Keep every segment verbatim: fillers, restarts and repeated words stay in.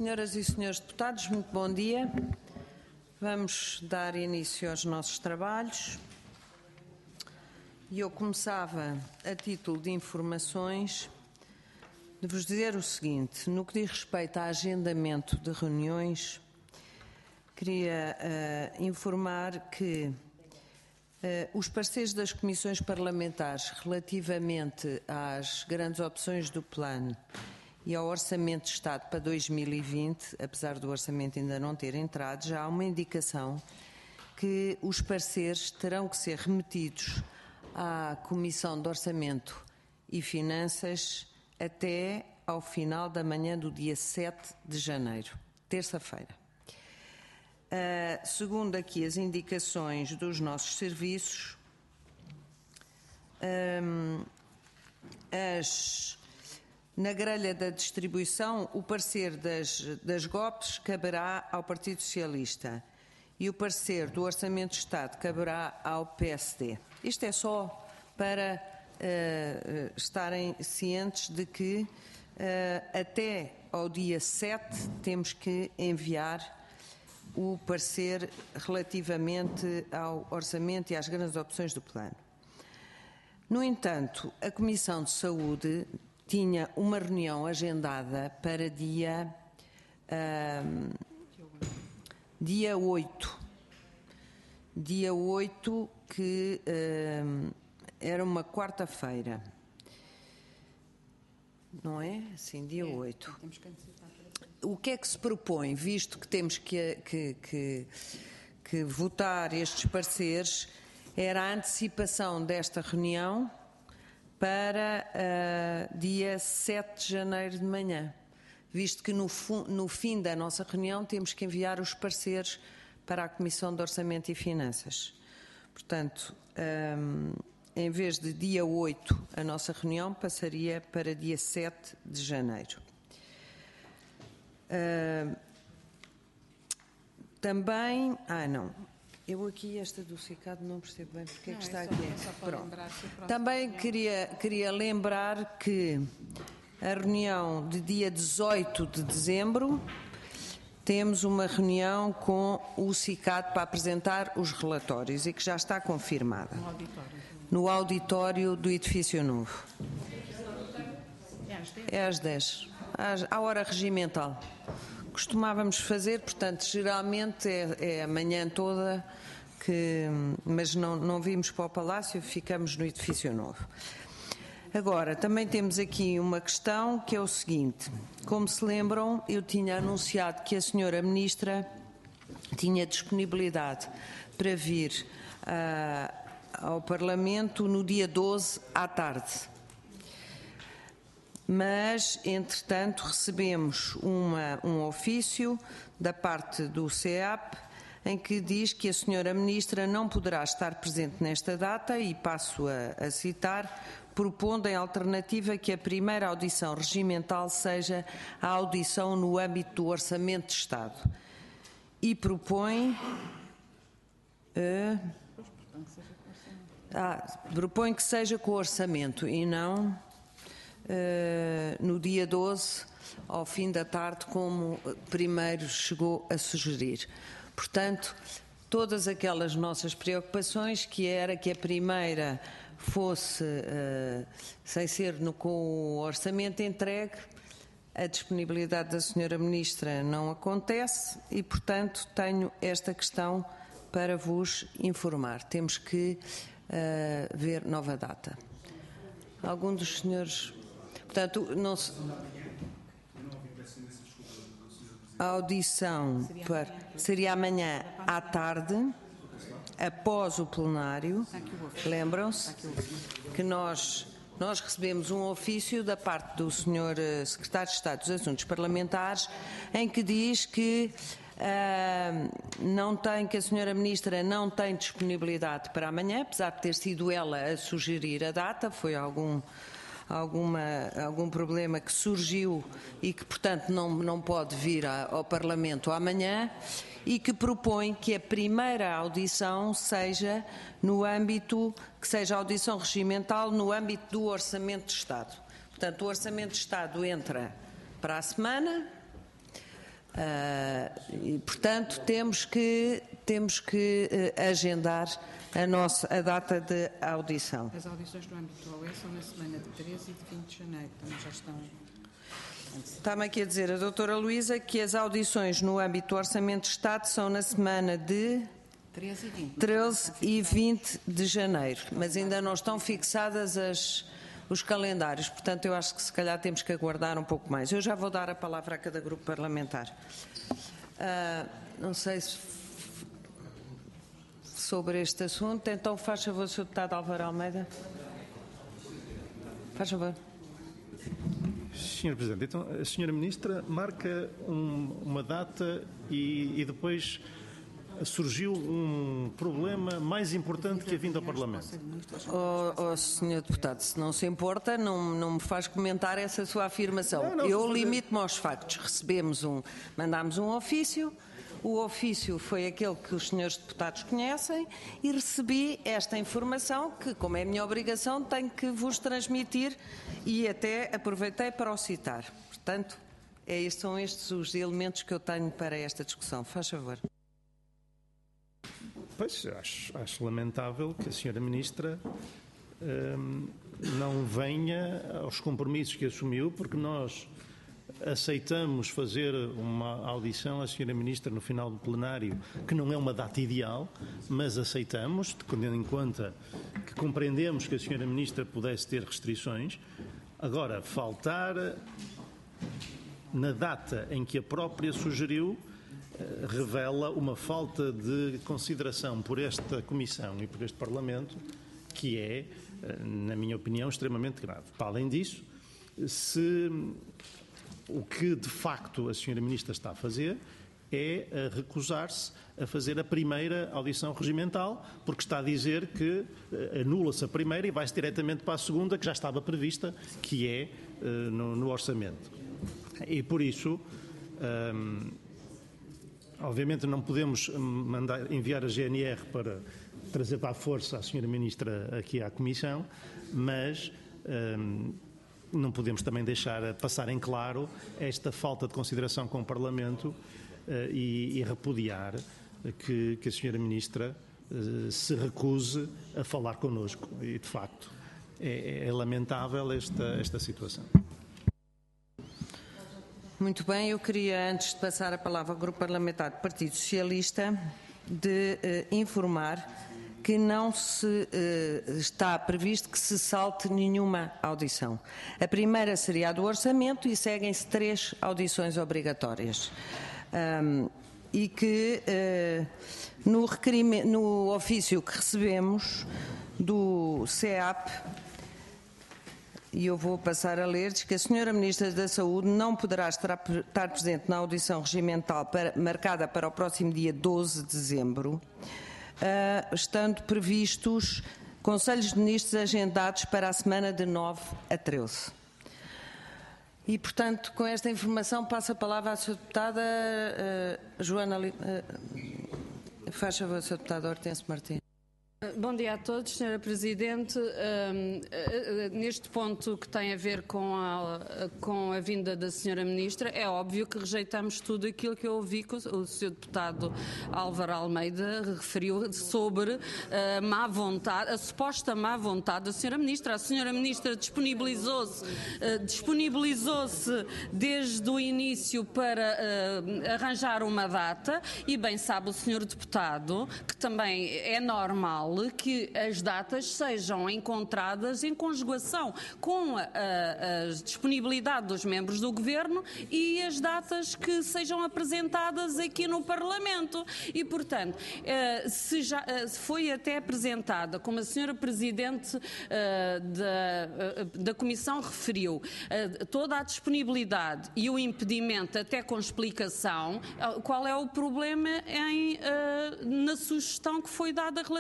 Senhoras e senhores deputados, muito bom dia. Vamos dar início aos nossos trabalhos. E eu começava, a título de informações, de vos dizer o seguinte: no que diz respeito a agendamento de reuniões, queria uh, informar que uh, os pareceres das comissões parlamentares relativamente às grandes opções do plano e ao Orçamento de Estado para dois mil e vinte, apesar do orçamento ainda não ter entrado, já há uma indicação que os pareceres terão que ser remetidos à Comissão de Orçamento e Finanças até ao final da manhã do dia sete de janeiro, terça-feira. Uh, segundo aqui as indicações dos nossos serviços, um, as... Na grelha da distribuição, o parecer das, das G O Ps caberá ao Partido Socialista e o parecer do Orçamento de Estado caberá ao P S D. Isto é só para uh, estarem cientes de que uh, até ao dia sete temos que enviar o parecer relativamente ao Orçamento e às grandes opções do plano. No entanto, a Comissão de Saúde tinha uma reunião agendada para dia, um, dia oito. Dia oito, que um, era uma quarta-feira. Não é? Sim, dia oito. O que é que se propõe, visto que temos que, que, que, que votar estes pareceres, era a antecipação desta reunião para uh, dia sete de janeiro de manhã, visto que no, no fim da nossa reunião temos que enviar os pareceres para a Comissão de Orçamento e Finanças. Portanto, um, em vez de dia oito, a nossa reunião passaria para dia sete de janeiro. Uh, também... Ah, não... Eu aqui, esta do CICAD, não percebo bem porque é que está é aqui. Só, é só Pronto. Lembrar, Também queria, queria lembrar que a reunião de dia dezoito de dezembro temos uma reunião com o CICAD para apresentar os relatórios e que já está confirmada. No auditório. No auditório do Edifício Novo. É às dez? É às dez. Às, à hora regimental. Costumávamos fazer, portanto, geralmente é, é a manhã toda, que, mas não, não vimos para o Palácio, ficamos no Edifício Novo. Agora, também temos aqui uma questão que é o seguinte: como se lembram, eu tinha anunciado que a senhora Ministra tinha disponibilidade para vir uh, ao Parlamento no dia doze à tarde. Mas, entretanto, recebemos uma, um ofício da parte do C E A P em que diz que a senhora Ministra não poderá estar presente nesta data e passo a, a citar, propondo em alternativa que a primeira audição regimental seja a audição no âmbito do Orçamento de Estado. E propõe... Uh, ah, propõe que seja com o orçamento e não... Uh, no dia doze, ao fim da tarde, como primeiro chegou a sugerir. Portanto, todas aquelas nossas preocupações, que era que a primeira fosse, uh, sem ser no, com o orçamento entregue, a disponibilidade da senhora Ministra não acontece e, portanto, tenho esta questão para vos informar. Temos que uh, ver nova data. Algum dos senhores... Portanto, não se... A audição para... seria amanhã à tarde, após o plenário. Lembram-se que nós, nós recebemos um ofício da parte do senhor Secretário de Estado dos Assuntos Parlamentares em que diz que uh, não tem, que a senhora Ministra não tem disponibilidade para amanhã, apesar de ter sido ela a sugerir a data, foi algum... Alguma, algum problema que surgiu e que, portanto, não, não pode vir a, ao Parlamento amanhã e que propõe que a primeira audição seja no âmbito, que seja a audição regimental no âmbito do Orçamento de Estado. Portanto, o Orçamento de Estado entra para a semana, Uh, e, portanto, temos que, temos que uh, agendar a, nossa, a data de audição. As audições do âmbito do O E são na semana de treze e de vinte de janeiro, também já estão... Está-me aqui a dizer a doutora Luísa que as audições no âmbito do Orçamento de Estado são na semana de treze e vinte de janeiro, mas ainda não estão fixadas as, os calendários, portanto eu acho que se calhar temos que aguardar um pouco mais. Eu já vou dar a palavra a cada grupo parlamentar. Uh, não sei se sobre este assunto, então faz favor, senhor Deputado Álvaro Almeida. Faz favor. senhor Presidente, então a senhora Ministra marca um, uma data e, e depois surgiu um problema mais importante que a vinda ao Parlamento. Oh, oh, senhor Deputado, se não se importa, não, não me faz comentar essa sua afirmação. Não, não, Eu fazer... limito-me aos factos. Recebemos um, mandámos um ofício, o ofício foi aquele que os senhores deputados conhecem e recebi esta informação que, como é a minha obrigação, tenho que vos transmitir e até aproveitei para o citar. Portanto, é, são estes os elementos que eu tenho para esta discussão. Faz favor. Pois, acho, acho lamentável que a senhora Ministra hum, não venha aos compromissos que assumiu, porque nós aceitamos fazer uma audição à senhora Ministra no final do plenário, que não é uma data ideal, mas aceitamos, tendo em conta que compreendemos que a senhora Ministra pudesse ter restrições. Agora, faltar na data em que a própria sugeriu revela uma falta de consideração por esta Comissão e por este Parlamento que é, na minha opinião, extremamente grave. Para além disso, se o que de facto a senhora Ministra está a fazer é a recusar-se a fazer a primeira audição regimental, porque está a dizer que anula-se a primeira e vai-se diretamente para a segunda, que já estava prevista, que é uh, no, no orçamento. E por isso... Um, Obviamente não podemos mandar, enviar a G N R para trazer para a força a senhora Ministra aqui à Comissão, mas hum, não podemos também deixar passar em claro esta falta de consideração com o Parlamento uh, e, e repudiar que, que a senhora Ministra uh, se recuse a falar connosco. E, de facto, é, é lamentável esta, esta situação. Muito bem, eu queria, antes de passar a palavra ao Grupo Parlamentar do Partido Socialista, de eh, informar que não se eh, está previsto que se salte nenhuma audição. A primeira seria a do orçamento e seguem-se três audições obrigatórias. Um, e que eh, no, requerimento, no ofício que recebemos do C E A P, e eu vou passar a ler, diz que a senhora Ministra da Saúde não poderá estar, estar presente na audição regimental para, marcada para o próximo dia doze de dezembro, uh, estando previstos Conselhos de Ministros agendados para a semana de nove a treze. E, portanto, com esta informação passo a palavra à senhora Deputada uh, Joana... Uh, faz favor, senhora Deputada Hortêncio Martins. Bom dia a todos, senhora Presidente. Um, neste ponto que tem a ver com a, com a vinda da senhora Ministra, é óbvio que rejeitamos tudo aquilo que eu ouvi que o senhor Deputado Álvaro Almeida referiu sobre a má vontade, a suposta má vontade da senhora Ministra. A senhora Ministra disponibilizou-se uh, disponibilizou-se desde o início para uh, arranjar uma data e bem sabe o senhor Deputado que também é normal que as datas sejam encontradas em conjugação com a, a, a disponibilidade dos membros do Governo e as datas que sejam apresentadas aqui no Parlamento. E, portanto, se já foi até apresentada, como a senhora Presidente da, da Comissão referiu, toda a disponibilidade e o impedimento até com explicação, qual é o problema em, na sugestão que foi dada relativamente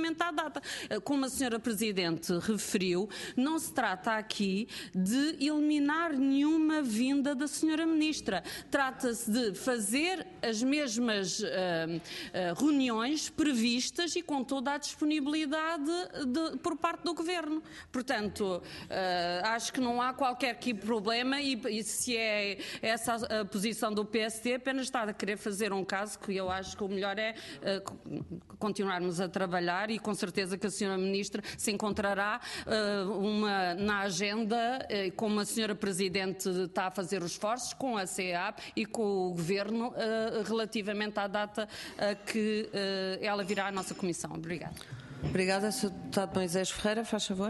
relativamente à data. Como a senhora Presidente referiu, não se trata aqui de eliminar nenhuma vinda da senhora Ministra. Trata-se de fazer as mesmas uh, uh, reuniões previstas e com toda a disponibilidade de, por parte do Governo. Portanto, uh, acho que não há qualquer tipo de problema e, e se é essa a posição do P S D, apenas está a querer fazer um caso que eu acho que o melhor é uh, continuarmos a trabalhar e com certeza que a senhora Ministra se encontrará uh, uma, na agenda, uh, como a senhora Presidente está a fazer os esforços, com a C E A P e com o Governo uh, relativamente à data uh, que uh, ela virá à nossa Comissão. Obrigada. Obrigada, senhor Deputado Moisés Ferreira, faz favor.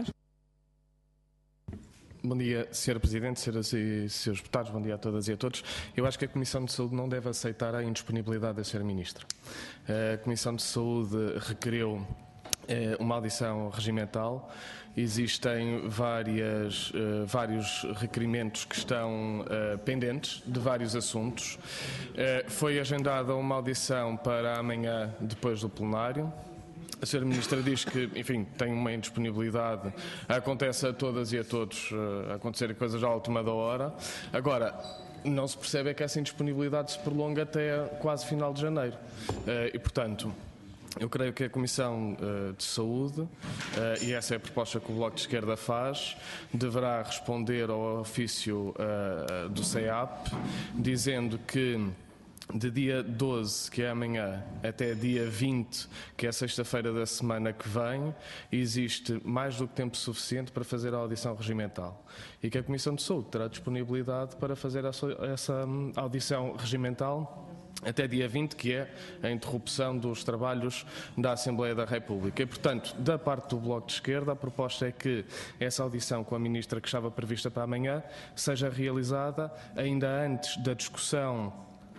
Bom dia, senhora Presidente, senhoras e senhores deputados, bom dia a todas e a todos. Eu acho que a Comissão de Saúde não deve aceitar a indisponibilidade da senhora Ministra. A Comissão de Saúde requereu uma audição regimental. Existem várias, uh, vários requerimentos que estão uh, pendentes de vários assuntos. Uh, foi agendada uma audição para amanhã, depois do plenário. A senhora Ministra diz que, enfim, tem uma indisponibilidade, acontece a todas e a todos uh, acontecerem coisas à última da hora. Agora, não se percebe é que essa indisponibilidade se prolonga até quase final de janeiro. Uh, e, portanto, eu creio que a Comissão uh, de Saúde, uh, e essa é a proposta que o Bloco de Esquerda faz, deverá responder ao ofício uh, do C E A P, dizendo que de dia doze, que é amanhã, até dia vinte, que é sexta-feira da semana que vem, existe mais do que tempo suficiente para fazer a audição regimental. E que a Comissão de Saúde terá disponibilidade para fazer essa, essa audição regimental até dia vinte, que é a interrupção dos trabalhos da Assembleia da República. E, portanto, da parte do Bloco de Esquerda, a proposta é que essa audição com a Ministra, que estava prevista para amanhã, seja realizada ainda antes da discussão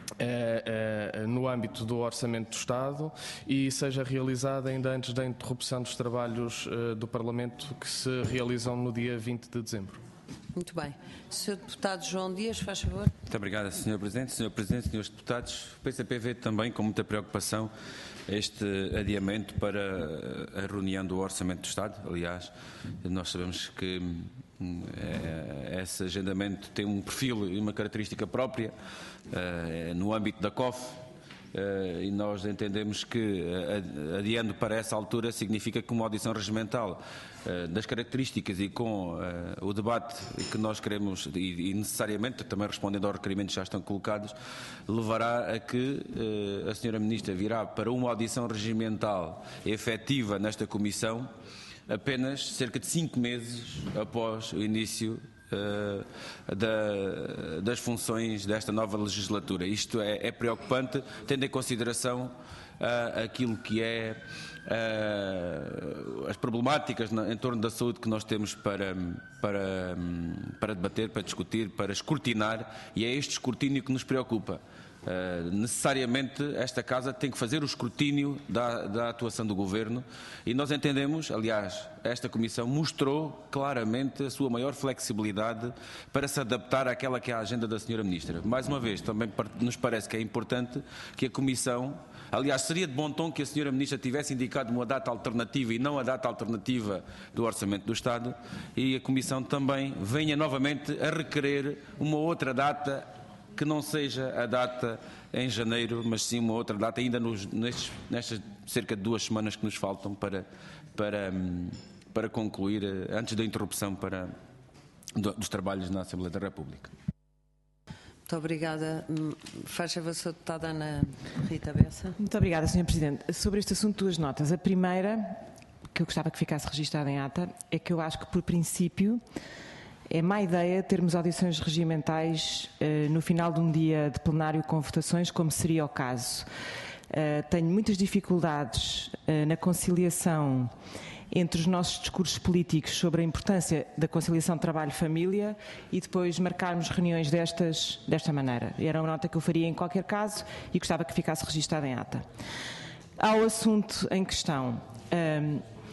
eh, eh, no âmbito do Orçamento do Estado e seja realizada ainda antes da interrupção dos trabalhos eh, do Parlamento, que se realizam no dia vinte de dezembro. Muito bem. senhor Deputado João Dias, faz favor. Muito obrigado, senhor Presidente. senhor Presidente, senhores deputados, o P C P vê também com muita preocupação este adiamento para a reunião do Orçamento do Estado. Aliás, nós sabemos que é, esse agendamento tem um perfil e uma característica própria é, no âmbito da C O F. Uh, e nós entendemos que uh, adiando para essa altura significa que uma audição regimental uh, das características e com uh, o debate que nós queremos e, e necessariamente também respondendo aos requerimentos que já estão colocados, levará a que uh, a senhora Ministra virá para uma audição regimental efetiva nesta Comissão apenas cerca de cinco meses após o início Uh, da, das funções desta nova legislatura. Isto é, é preocupante, tendo em consideração uh, aquilo que é uh, as problemáticas na, em torno da saúde que nós temos para, para, para debater, para discutir, para escrutinar, e é este escrutínio que nos preocupa. Uh, necessariamente esta Casa tem que fazer o escrutínio da, da atuação do Governo e nós entendemos, aliás, esta Comissão mostrou claramente a sua maior flexibilidade para se adaptar àquela que é a agenda da senhora Ministra. Mais uma vez, também nos parece que é importante que a Comissão, aliás, seria de bom tom que a senhora Ministra tivesse indicado uma data alternativa e não a data alternativa do Orçamento do Estado, e a Comissão também venha novamente a requerer uma outra data que não seja a data em janeiro, mas sim uma outra data, ainda nos, nestes, nestas cerca de duas semanas que nos faltam para, para, para concluir, antes da interrupção para, dos trabalhos na Assembleia da República. Muito obrigada. Faz favor, senhora Deputada Ana Rita Bessa. Muito obrigada, senhor Presidente. Sobre este assunto, duas notas. A primeira, que eu gostava que ficasse registada em ata, é que eu acho que, por princípio, é má ideia termos audições regimentais uh, no final de um dia de plenário com votações, como seria o caso. Uh, tenho muitas dificuldades uh, na conciliação entre os nossos discursos políticos sobre a importância da conciliação trabalho-família e depois marcarmos reuniões destas, desta maneira. Era uma nota que eu faria em qualquer caso e gostava que ficasse registada em ata. Ao assunto em questão, um,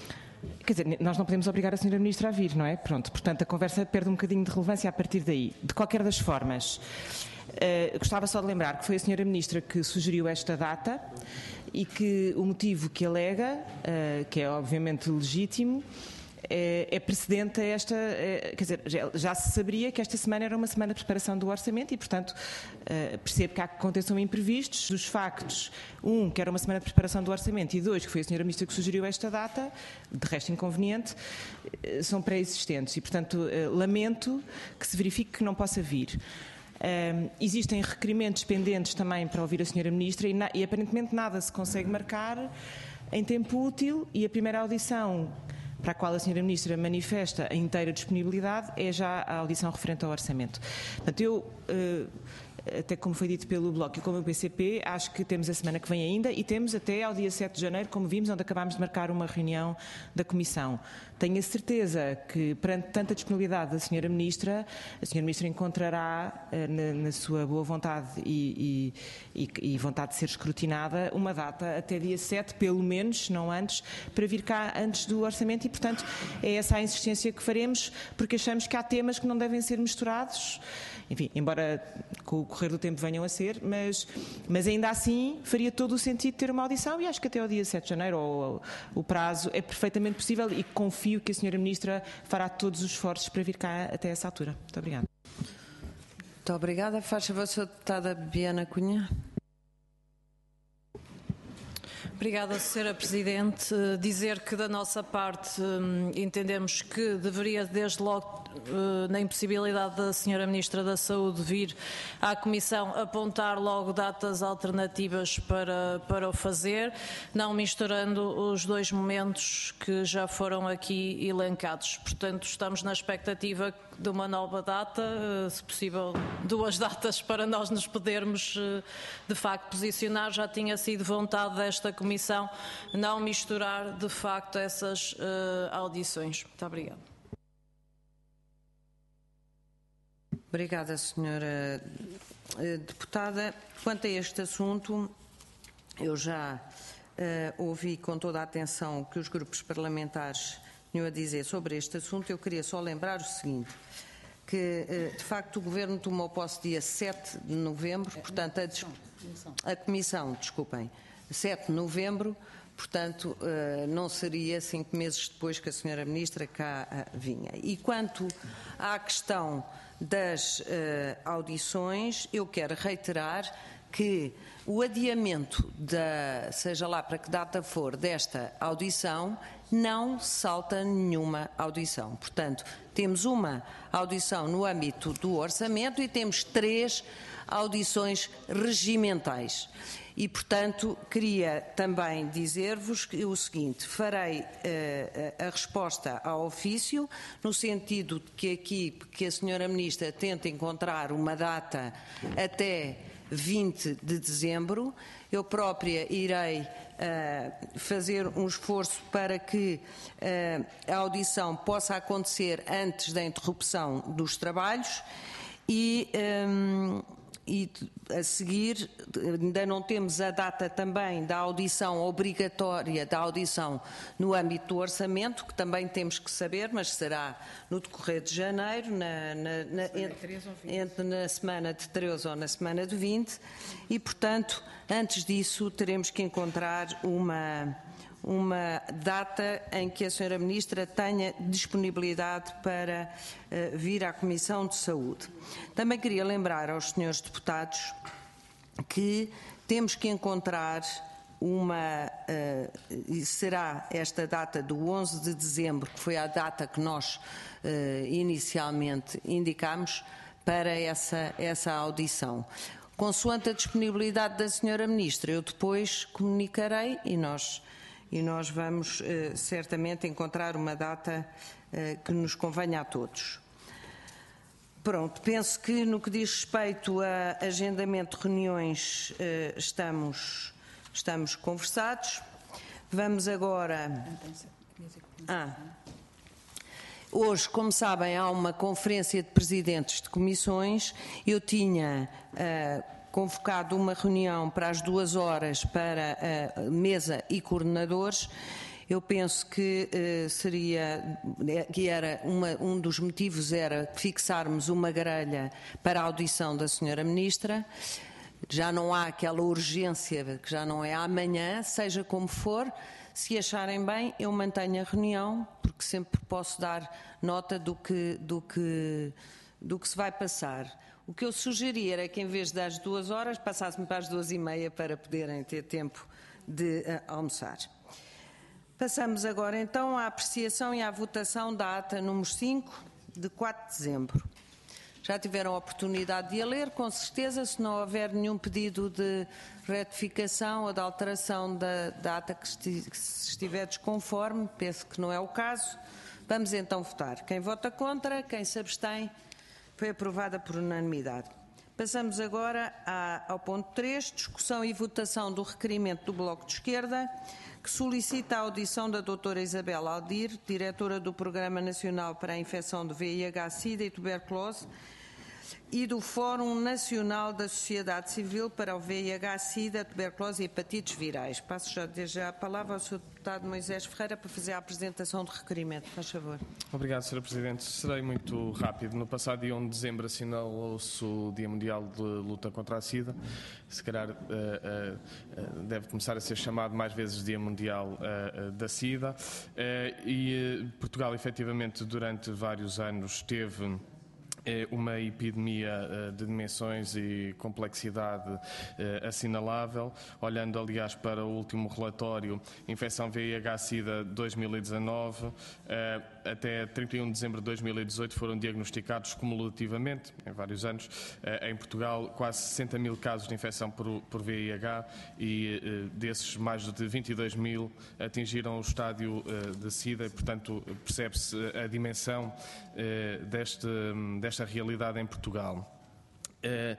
Quer dizer, nós não podemos obrigar a senhora Ministra a vir, não é? Pronto, portanto, a conversa perde um bocadinho de relevância a partir daí. De qualquer das formas, uh, gostava só de lembrar que foi a senhora Ministra que sugeriu esta data e que o motivo que alega, uh, que é obviamente legítimo, é, é precedente a esta, é, quer dizer, já, já se sabia que esta semana era uma semana de preparação do orçamento e, portanto, uh, percebo que há que aconteçam imprevistos. Dos factos, um, que era uma semana de preparação do orçamento, e dois, que foi a senhora Ministra que sugeriu esta data, de resto inconveniente, uh, são pré-existentes e, portanto, uh, lamento que se verifique que não possa vir. Um, existem requerimentos pendentes também para ouvir a senhora Ministra e, na, e aparentemente nada se consegue marcar em tempo útil, e a primeira audição para a qual a senhora Ministra manifesta a inteira disponibilidade é já a audição referente ao orçamento. Portanto, eu, uh, até como foi dito pelo Bloco e como o P C P, acho que temos a semana que vem ainda e temos até ao dia sete de janeiro, como vimos, onde acabámos de marcar uma reunião da Comissão. Tenho a certeza que, perante tanta disponibilidade da senhora Ministra, a senhora Ministra encontrará, na, na sua boa vontade e, e, e vontade de ser escrutinada, uma data até dia sete, pelo menos, se não antes, para vir cá antes do orçamento e, portanto, é essa a insistência que faremos, porque achamos que há temas que não devem ser misturados, enfim, embora com o correr do tempo venham a ser, mas, mas ainda assim faria todo o sentido ter uma audição e acho que até ao dia sete de janeiro ou, o prazo é perfeitamente possível e confio que a senhora Ministra fará todos os esforços para vir cá até essa altura. Muito obrigada. Muito obrigada. Faz favor, senhora deputada Bibiana Cunha. Obrigada, senhora Presidente. Dizer que, da nossa parte, entendemos que deveria, desde logo, na impossibilidade da senhora Ministra da Saúde vir à Comissão, apontar logo datas alternativas para, para o fazer, não misturando os dois momentos que já foram aqui elencados. Portanto, estamos na expectativa de uma nova data, se possível duas datas para nós nos podermos de facto posicionar. Já tinha sido vontade desta Comissão não misturar de facto essas uh, audições. Muito obrigada. Obrigada, senhora deputada. Quanto a este assunto, eu já uh, ouvi com toda a atenção o que os grupos parlamentares tinham a dizer sobre este assunto. Eu queria só lembrar o seguinte, que de facto o Governo tomou posse dia sete de novembro, portanto a, a Comissão, desculpem, sete de novembro, portanto não seria cinco meses depois que a senhora Ministra cá vinha. E quanto à questão das audições, eu quero reiterar que o adiamento, da, seja lá para que data for, desta audição, não salta nenhuma audição. Portanto, temos uma audição no âmbito do orçamento e temos três audições regimentais. E, portanto, queria também dizer-vos o seguinte, farei uh, a resposta ao ofício, no sentido de que aqui, que a senhora Ministra tente encontrar uma data até vinte de dezembro. Eu própria irei uh, fazer um esforço para que uh, a audição possa acontecer antes da interrupção dos trabalhos e, um, e a seguir ainda não temos a data também da audição obrigatória, da audição no âmbito do orçamento, que também temos que saber, mas será no decorrer de janeiro, na, na, na, entre, entre na semana de treze ou na semana de vinte, e portanto, antes disso teremos que encontrar uma, uma data em que a senhora Ministra tenha disponibilidade para uh, vir à Comissão de Saúde. Também queria lembrar aos senhores deputados que temos que encontrar uma, uh, e será esta data do onze de dezembro, que foi a data que nós uh, inicialmente indicámos para essa, essa audição. Consoante a disponibilidade da senhora Ministra, eu depois comunicarei e nós, e nós vamos uh, certamente encontrar uma data uh, que nos convenha a todos. Pronto, penso que no que diz respeito a agendamento de reuniões uh, estamos, estamos conversados. Vamos agora... Ah, hoje, como sabem, há uma conferência de presidentes de comissões. Eu tinha uh, convocado uma reunião para as duas horas para a mesa e coordenadores. Eu penso que eh, seria, que era uma, um dos motivos era fixarmos uma grelha para a audição da senhora Ministra. Já não há aquela urgência, que já não é amanhã, seja como for. Se acharem bem, eu mantenho a reunião, porque sempre posso dar nota do que, do que, do que se vai passar. O que eu sugeria era que, em vez das duas horas, passássemos para as duas e meia para poderem ter tempo de uh, almoçar. Passamos agora, então, à apreciação e à votação da ata número cinco, de quatro de dezembro. Já tiveram a oportunidade de a ler, com certeza. Se não houver nenhum pedido de retificação ou de alteração da, da ata que, esti, que estiver desconforme, penso que não é o caso, vamos então votar. Quem vota contra, quem se abstém, foi aprovada por unanimidade. Passamos agora à, ao ponto três, discussão e votação do requerimento do Bloco de Esquerda, que solicita a audição da doutora Isabel Aldir, diretora do Programa Nacional para a Infecção de V I H, SIDA e Tuberculose, e do Fórum Nacional da Sociedade Civil para o V I H, SIDA, Tuberculose e Hepatites Virais. Passo já desde já a palavra ao senhor deputado Moisés Ferreira para fazer a apresentação do requerimento. Faz favor. Obrigado, senhora Presidente. Serei muito rápido. No passado dia um de dezembro assinalou-se o Dia Mundial de Luta contra a SIDA. Se calhar uh, uh, deve começar a ser chamado mais vezes Dia Mundial uh, uh, da SIDA. Uh, e uh, Portugal, efetivamente, durante vários anos teve uma epidemia de dimensões e complexidade assinalável. Olhando, aliás, para o último relatório, infecção V I H SIDA dois mil e dezanove, até trinta e um de dezembro de dois mil e dezoito foram diagnosticados cumulativamente, em vários anos, em Portugal, quase sessenta mil casos de infecção por, por V I H e desses mais de vinte e dois mil atingiram o estádio de SIDA e, portanto, percebe-se a dimensão deste, deste esta realidade em Portugal. Eh,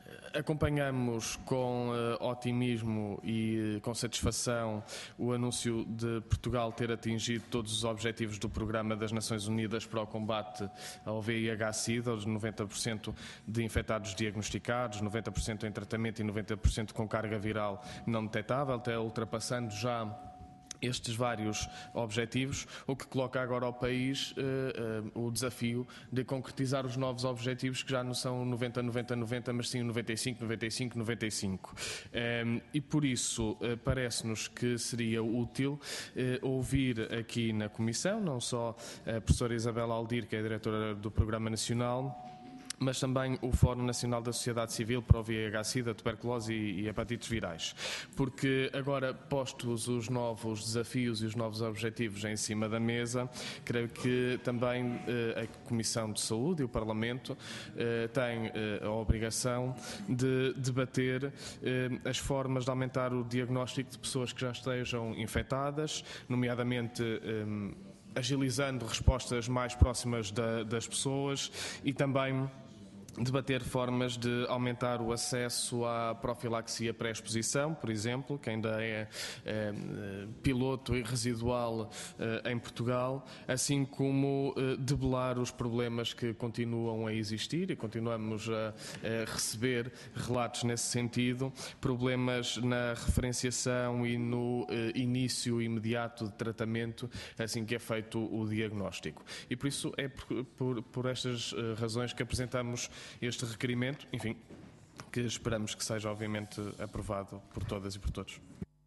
acompanhamos com eh, otimismo e eh, com satisfação o anúncio de Portugal ter atingido todos os objetivos do Programa das Nações Unidas para o combate ao V I H SIDA, os noventa por cento de infectados diagnosticados, noventa por cento em tratamento e noventa por cento com carga viral não detectável, até ultrapassando já estes vários objetivos, o que coloca agora ao país uh, uh, o desafio de concretizar os novos objetivos, que já não são noventa, noventa, noventa, mas sim noventa e cinco, noventa e cinco, noventa e cinco. Um, e por isso uh, parece-nos que seria útil uh, ouvir aqui na Comissão, não só a professora Isabel Aldir, que é a diretora do Programa Nacional, mas também o Fórum Nacional da Sociedade Civil para o V I H SIDA, tuberculose e, e hepatites virais. Porque agora, postos os novos desafios e os novos objetivos em cima da mesa, creio que também eh, a Comissão de Saúde e o Parlamento eh, têm eh, a obrigação de debater eh, as formas de aumentar o diagnóstico de pessoas que já estejam infectadas, nomeadamente eh, agilizando respostas mais próximas da, das pessoas e também debater formas de aumentar o acesso à profilaxia pré-exposição, por exemplo, que ainda é, é piloto e residual é, em Portugal, assim como é, debelar os problemas que continuam a existir e continuamos a, a receber relatos nesse sentido, problemas na referenciação e no é, início imediato de tratamento, assim que é feito o diagnóstico. E por isso é por, por, por estas é, razões que apresentamos este requerimento, enfim, que esperamos que seja obviamente aprovado por todas e por todos.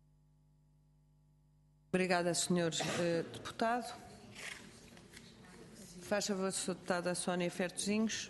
Obrigada, senhor eh, deputado. Faz favor, senhor deputada Sónia Fertozinhos.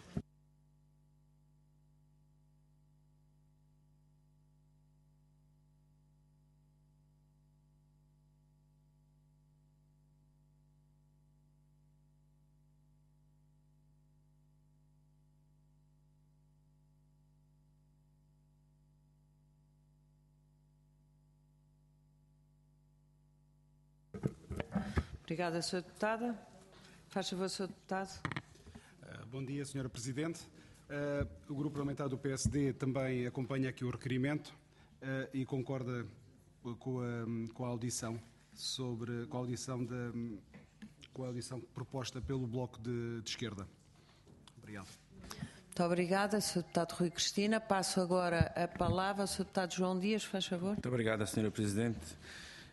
Obrigada, senhora Deputada. Faz favor, senhor Deputado. Uh, bom dia, senhora Presidente. Uh, o Grupo Parlamentar do P S D também acompanha aqui o requerimento uh, e concorda com a, com a audição sobre com a audição, de, com a audição proposta pelo Bloco de, de Esquerda. Obrigado. Muito obrigada, senhor Deputado Rui Cristina. Passo agora a palavra ao senhor Deputado João Dias, faz favor. Muito obrigada, senhora Presidente.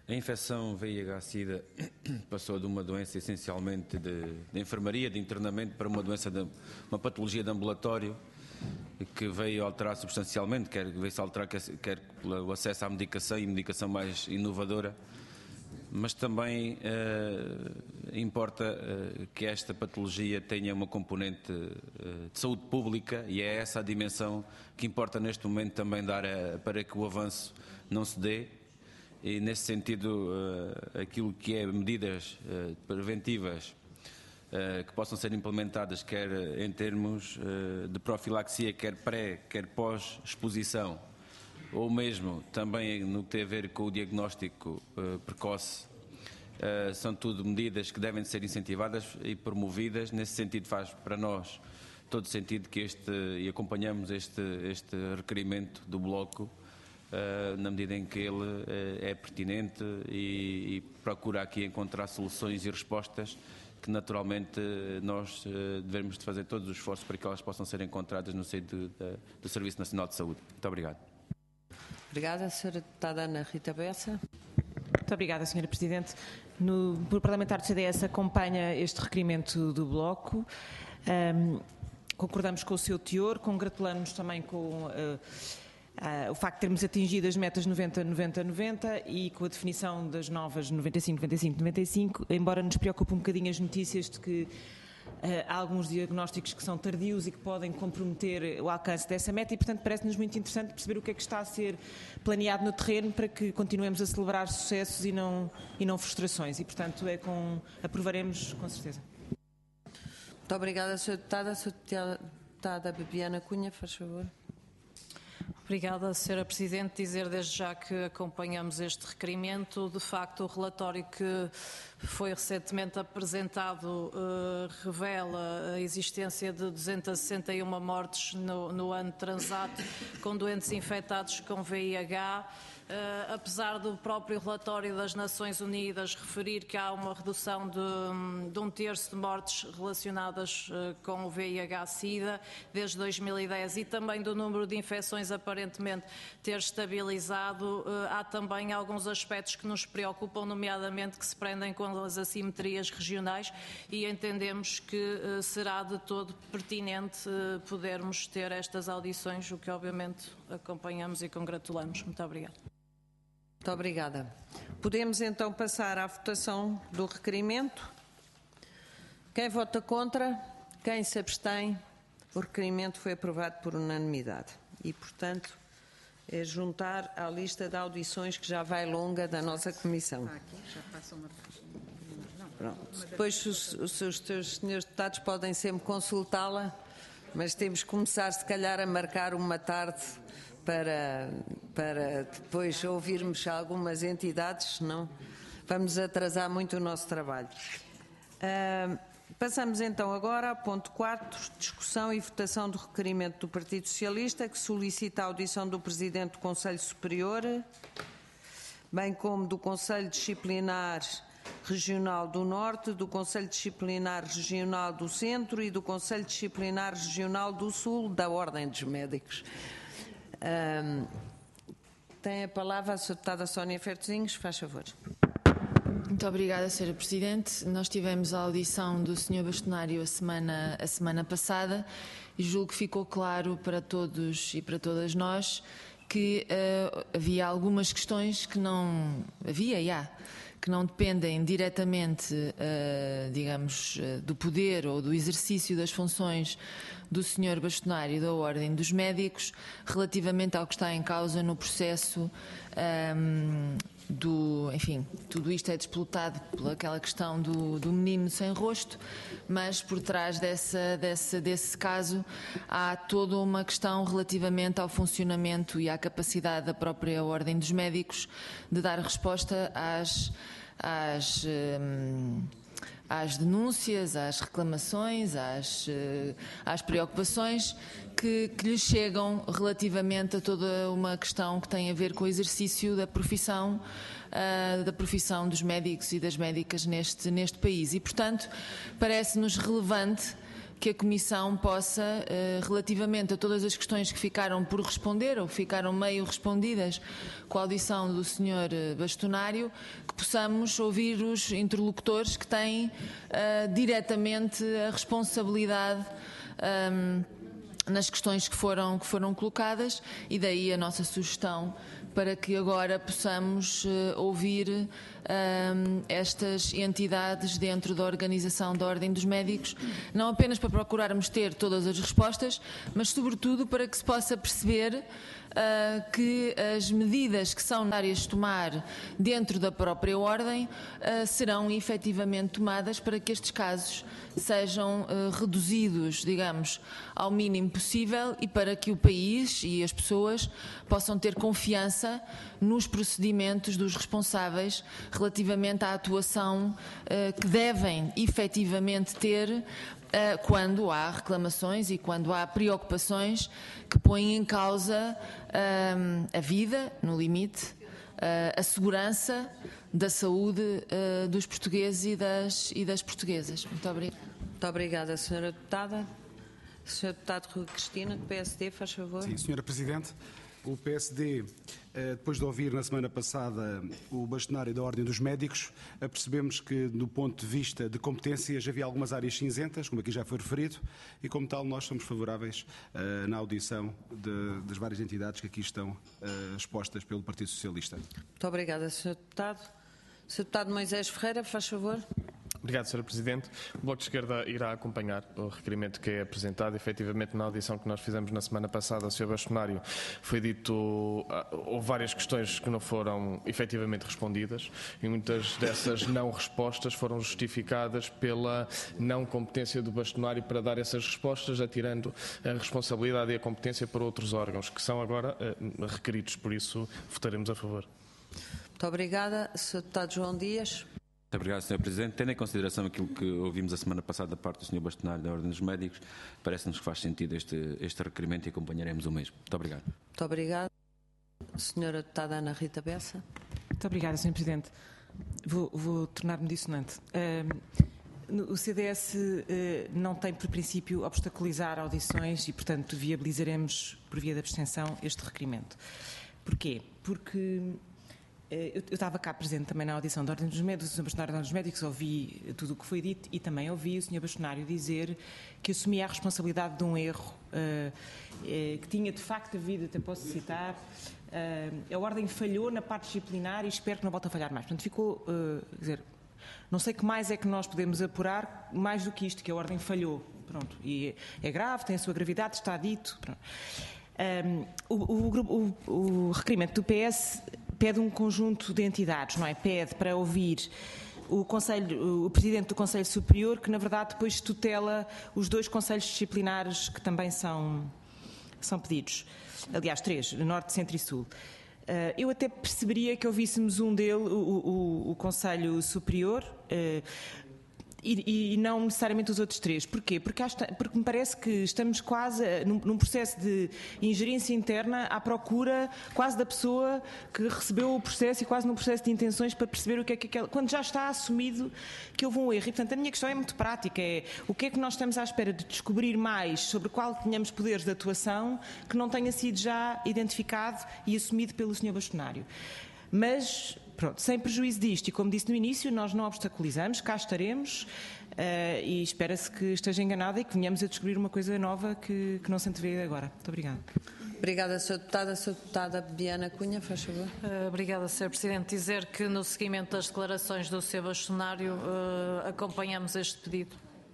A infecção V I H-Sida passou de uma doença essencialmente de, de enfermaria, de internamento, para uma doença, de, uma patologia de ambulatório, que veio alterar substancialmente, quer veio-se alterar quer pelo acesso à medicação e medicação mais inovadora, mas também eh, importa eh, que esta patologia tenha uma componente eh, de saúde pública, e é essa a dimensão que importa neste momento também dar a, para que o avanço não se dê. E, nesse sentido, uh, aquilo que é medidas uh, preventivas uh, que possam ser implementadas, quer em termos uh, de profilaxia, quer pré, quer pós-exposição, ou mesmo também no que tem a ver com o diagnóstico uh, precoce, uh, são tudo medidas que devem ser incentivadas e promovidas. Nesse sentido, faz para nós todo sentido que este, e acompanhamos este, este requerimento do Bloco, Uh, na medida em que ele uh, é pertinente e, e procura aqui encontrar soluções e respostas que naturalmente uh, nós uh, devemos de fazer todos os esforços para que elas possam ser encontradas no seio do, do, do Serviço Nacional de Saúde. Muito obrigado. Obrigada, senhora Deputada Ana Rita Bessa. Muito obrigada, senhora Presidente. No, o Grupo Parlamentar do C D S acompanha este requerimento do Bloco. Um, concordamos com o seu teor, congratulamos também com... Uh, Uh, o facto de termos atingido as metas noventa, noventa, noventa e com a definição das novas noventa e cinco, noventa e cinco, noventa e cinco, embora nos preocupe um bocadinho as notícias de que uh, há alguns diagnósticos que são tardios e que podem comprometer o alcance dessa meta, e portanto parece-nos muito interessante perceber o que é que está a ser planeado no terreno para que continuemos a celebrar sucessos e não, e não frustrações, e portanto é com, aprovaremos com certeza. Muito obrigada, senhora Deputada. Senhora Deputada Bibiana Cunha, faz favor. Obrigada, senhora Presidente. Dizer desde já que acompanhamos este requerimento. De facto, o relatório que foi recentemente apresentado uh, revela a existência de duzentas e sessenta e uma mortes no, no ano transato com doentes infectados com V I H. Uh, apesar do próprio relatório das Nações Unidas referir que há uma redução de, de um terço de mortes relacionadas uh, com o V I H-Sida desde dois mil e dez, e também do número de infecções aparentemente ter estabilizado, uh, há também alguns aspectos que nos preocupam, nomeadamente que se prendem com as assimetrias regionais, e entendemos que uh, será de todo pertinente uh, podermos ter estas audições, o que obviamente acompanhamos e congratulamos. Muito obrigada. Muito obrigada. Podemos então passar à votação do requerimento. Quem vota contra? Quem se abstém? O requerimento foi aprovado por unanimidade e, portanto, é juntar à lista de audições que já vai longa da nossa Comissão. Já passa uma página. Pronto. Depois os, os, os teus senhores deputados podem sempre consultá-la, mas temos que começar, se calhar, a marcar uma tarde para, para depois ouvirmos algumas entidades, senão vamos atrasar muito o nosso trabalho. Uh, passamos então agora ao ponto quatro, discussão e votação do requerimento do Partido Socialista, que solicita a audição do Presidente do Conselho Superior, bem como do Conselho Disciplinar Regional do Norte, do Conselho Disciplinar Regional do Centro e do Conselho Disciplinar Regional do Sul, da Ordem dos Médicos. Um, tem a palavra a senhora Deputada Sónia Fertozinhos, faz favor. Muito obrigada, senhora Presidente. Nós tivemos a audição do senhor Bastonário a semana, a semana passada e julgo que ficou claro para todos e para todas nós que uh, havia algumas questões que não... Havia, e há, que não dependem diretamente, uh, digamos, uh, do poder ou do exercício das funções do senhor Bastonário da Ordem dos Médicos relativamente ao que está em causa no processo um, do, enfim, tudo isto é disputado pelaquela questão do, do menino sem rosto, mas por trás dessa, dessa, desse caso há toda uma questão relativamente ao funcionamento e à capacidade da própria Ordem dos Médicos de dar resposta às, às um, às denúncias, às reclamações, às, às preocupações que, que lhes chegam relativamente a toda uma questão que tem a ver com o exercício da profissão, uh, da profissão dos médicos e das médicas neste, neste país. E, portanto, parece-nos relevante que a Comissão possa, relativamente a todas as questões que ficaram por responder ou ficaram meio respondidas com a audição do senhor Bastonário, que possamos ouvir os interlocutores que têm uh, diretamente a responsabilidade um, nas questões que foram, que foram colocadas, e daí a nossa sugestão para que agora possamos uh, ouvir uh, estas entidades dentro da organização da Ordem dos Médicos, não apenas para procurarmos ter todas as respostas, mas sobretudo para que se possa perceber Uh, que as medidas que são necessárias tomar dentro da própria Ordem uh, serão efetivamente tomadas para que estes casos sejam uh, reduzidos, digamos, ao mínimo possível, e para que o país e as pessoas possam ter confiança nos procedimentos dos responsáveis relativamente à atuação uh, que devem efetivamente ter quando há reclamações e quando há preocupações que põem em causa um, a vida, no limite, uh, a segurança da saúde uh, dos portugueses e das, e das portuguesas. Muito obrigada. Muito obrigada, senhora Deputada. senhor Deputado Rui Cristina, do P S D, faz favor. Sim, senhora Presidente. O P S D, depois de ouvir na semana passada o bastonário da Ordem dos Médicos, percebemos que, do ponto de vista de competências, havia algumas áreas cinzentas, como aqui já foi referido, e como tal nós somos favoráveis uh, na audição de, das várias entidades que aqui estão uh, expostas pelo Partido Socialista. Muito obrigada, senhor Deputado. senhor Deputado Moisés Ferreira, faz favor. Obrigado, senhora Presidente. O Bloco de Esquerda irá acompanhar o requerimento que é apresentado. Efetivamente, na audição que nós fizemos na semana passada ao senhor Bastonário, foi dito, houve várias questões que não foram efetivamente respondidas, e muitas dessas não respostas foram justificadas pela não competência do Bastonário para dar essas respostas, atirando a responsabilidade e a competência para outros órgãos, que são agora uh, requeridos. Por isso, votaremos a favor. Muito obrigada. senhor Deputado João Dias. Muito obrigado, senhor Presidente. Tendo em consideração aquilo que ouvimos a semana passada da parte do senhor Bastonário da Ordem dos Médicos, parece-nos que faz sentido este, este requerimento e acompanharemos o mesmo. Muito obrigado. Muito obrigado. Senhora Deputada Ana Rita Bessa. Muito obrigada, senhor Presidente. Vou, vou tornar-me dissonante. Uh, o C D S uh, não tem, por princípio, obstaculizar audições e, portanto, viabilizaremos, por via da abstenção, este requerimento. Porquê? Porque Eu, eu estava cá presente também na audição da Ordem dos Médicos, o senhor Bastonário da Ordem dos Médicos, ouvi tudo o que foi dito e também ouvi o senhor Bastonário dizer que assumia a responsabilidade de um erro, uh, uh, que tinha de facto havido, até posso citar, uh, a Ordem falhou na parte disciplinar e espero que não volte a falhar mais. Portanto, ficou, uh, quer dizer, não sei que mais é que nós podemos apurar, mais do que isto, que a Ordem falhou. Pronto, e é grave, tem a sua gravidade, está dito. Pronto. Um, o, o, o, o requerimento do P S pede um conjunto de entidades, não é? Pede para ouvir o, Conselho, o Presidente do Conselho Superior, que na verdade depois tutela os dois Conselhos Disciplinares que também são, são pedidos. Aliás, três, Norte, Centro e Sul. Uh, eu até perceberia que ouvíssemos um dele, o, o, o Conselho Superior, uh, E, e não necessariamente os outros três. Porquê? Porque, porque me parece que estamos quase num, num processo de ingerência interna à procura quase da pessoa que recebeu o processo e quase num processo de intenções para perceber o que é que aquela... quando já está assumido que houve um erro. E, portanto, a minha questão é muito prática. É o que é que nós estamos à espera de descobrir mais sobre qual tenhamos poderes de atuação que não tenha sido já identificado e assumido pelo senhor Bastonário. Mas... Pronto, sem prejuízo disto, e como disse no início, nós não obstaculizamos, cá estaremos uh, e espera-se que esteja enganada e que venhamos a descobrir uma coisa nova que, que não se antevê agora. Muito obrigada. Obrigada, senhora Deputada. senhora Deputada Biana Cunha, faz favor. Uh, obrigada, senhor Presidente. Dizer que no seguimento das declarações do senhor Bastonário uh, acompanhamos este pedido.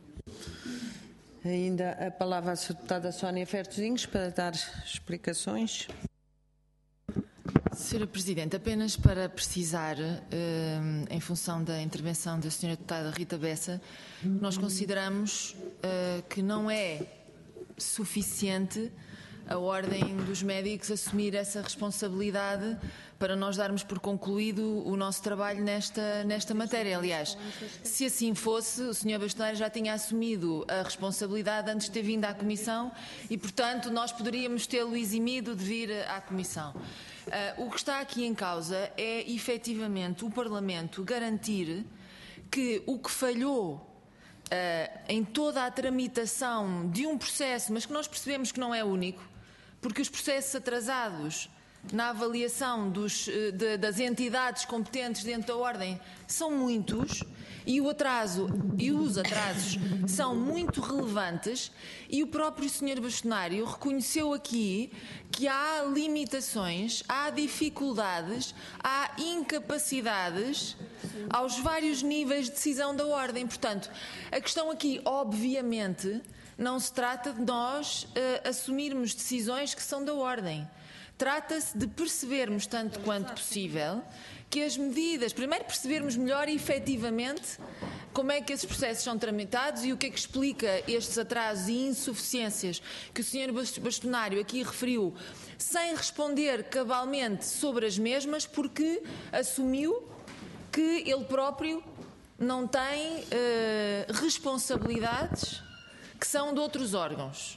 Ainda a palavra à senhora Deputada Sónia Fertozinhos para dar explicações. senhora Presidente, apenas para precisar, em função da intervenção da senhora Deputada Rita Bessa, nós consideramos que não é suficiente a Ordem dos Médicos assumir essa responsabilidade para nós darmos por concluído o nosso trabalho nesta, nesta matéria. Aliás, se assim fosse, o senhor Bastonário já tinha assumido a responsabilidade antes de ter vindo à Comissão e, portanto, nós poderíamos tê-lo eximido de vir à Comissão. Uh, o que está aqui em causa é, efetivamente, o Parlamento garantir que o que falhou uh, em toda a tramitação de um processo, mas que nós percebemos que não é único, porque os processos atrasados na avaliação dos, de, das entidades competentes dentro da Ordem são muitos, e o atraso e os atrasos são muito relevantes, e o próprio senhor Bastonário reconheceu aqui que há limitações, há dificuldades, há incapacidades aos vários níveis de decisão da Ordem. Portanto, a questão aqui, obviamente, não se trata de nós uh, assumirmos decisões que são da Ordem. Trata-se de percebermos, tanto quanto possível, que as medidas, primeiro percebermos melhor e efetivamente como é que esses processos são tramitados e o que é que explica estes atrasos e insuficiências que o senhor Bastonário aqui referiu, sem responder cabalmente sobre as mesmas, porque assumiu que ele próprio não tem uh, responsabilidades que são de outros órgãos.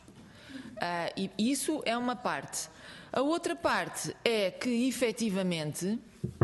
Uh, e isso é uma parte. A outra parte é que, efetivamente,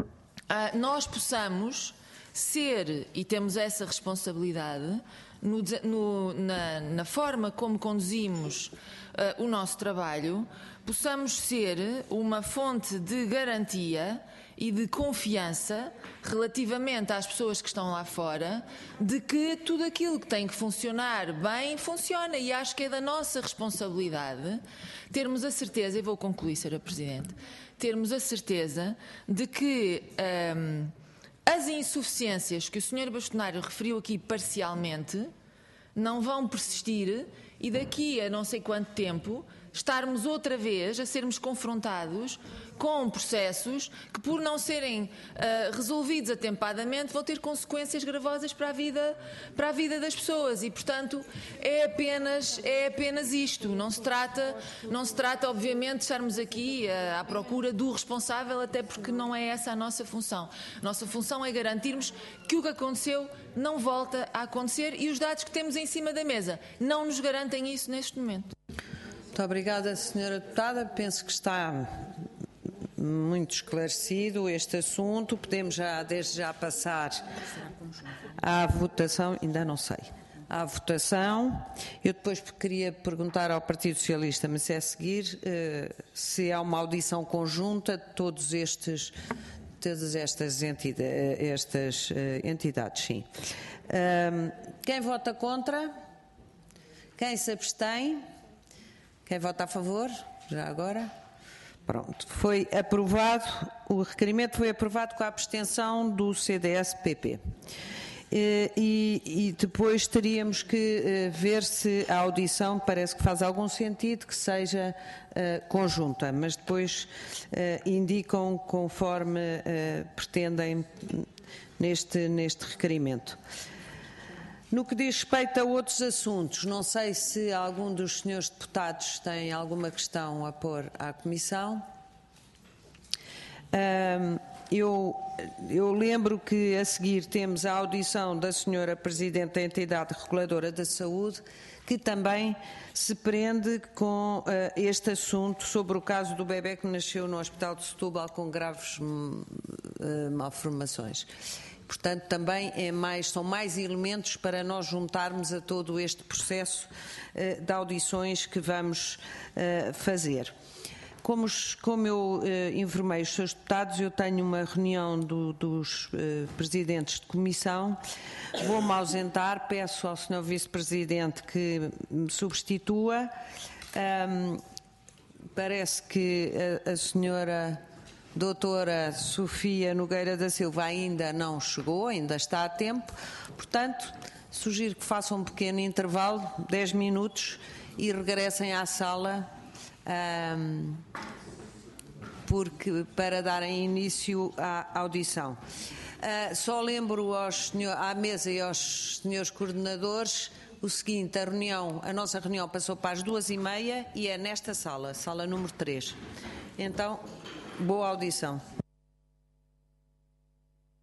nós possamos ser, e temos essa responsabilidade, no, no, na, na forma como conduzimos uh, o nosso trabalho, possamos ser uma fonte de garantia e de confiança relativamente às pessoas que estão lá fora, de que tudo aquilo que tem que funcionar bem, funciona. E acho que é da nossa responsabilidade termos a certeza, e vou concluir, senhora Presidente, termos a certeza de que um, as insuficiências que o senhor Bastonário referiu aqui parcialmente não vão persistir e daqui a não sei quanto tempo estarmos outra vez a sermos confrontados com processos que, por não serem uh, resolvidos atempadamente, vão ter consequências gravosas para a vida, para a vida das pessoas e, portanto, é apenas, é apenas isto. Não se trata, não se trata, obviamente, de estarmos aqui uh, à procura do responsável, até porque não é essa a nossa função. A nossa função é garantirmos que o que aconteceu não volta a acontecer e os dados que temos em cima da mesa não nos garantem isso neste momento. Muito obrigada, senhora Deputada. Penso que está muito esclarecido este assunto. Podemos já, desde já, passar à votação. Ainda não sei. À votação. Eu depois queria perguntar ao Partido Socialista, mas é a seguir, se há uma audição conjunta de todos estes, todas estas entidades, estas entidades, sim. Quem vota contra? Quem se abstém? Quem vota a favor? Já agora? Pronto. Foi aprovado, o requerimento foi aprovado com a abstenção do C D S P P. E, e depois teríamos que ver se a audição, parece que faz algum sentido que seja uh, conjunta, mas depois uh, indicam conforme uh, pretendem neste, neste requerimento. No que diz respeito a outros assuntos, não sei se algum dos senhores deputados tem alguma questão a pôr à Comissão. Um, eu, eu lembro que a seguir temos a audição da senhora Presidente da Entidade Reguladora da Saúde, que também se prende com uh, este assunto sobre o caso do bebê que nasceu no Hospital de Setúbal com graves uh, malformações. Portanto, também é mais, são mais elementos para nós juntarmos a todo este processo uh, de audições que vamos uh, fazer. Como, como eu uh, informei os seus deputados, eu tenho uma reunião do, dos uh, presidentes de comissão, vou-me ausentar, peço ao senhor vice-presidente que me substitua. Um, parece que a, a senhora doutora Sofia Nogueira da Silva ainda não chegou, ainda está a tempo, portanto, sugiro que façam um pequeno intervalo, dez minutos, e regressem à sala um, porque, para darem início à audição. Uh, só lembro aos senhor, à mesa e aos senhores coordenadores o seguinte: a reunião, a nossa reunião passou para as duas e meia e é nesta sala, sala número três. Então, boa audição.